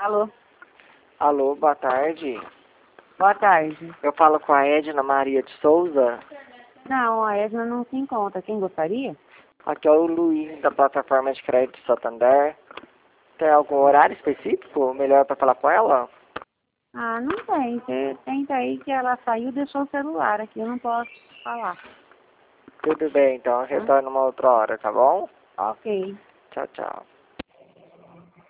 Alô? Alô, boa tarde. Boa tarde. Eu falo com a Edna Maria de Souza. Não, a Edna não se encontra. Quem gostaria? Aqui é o Luiz, da plataforma de crédito Santander. Tem algum horário específico melhor para falar com ela? Ah, não tem. Você tenta aí que ela saiu e deixou o celular aqui. Eu não posso falar. Tudo bem, então eu retorno uma outra hora, tá bom? Ok. Tchau, tchau.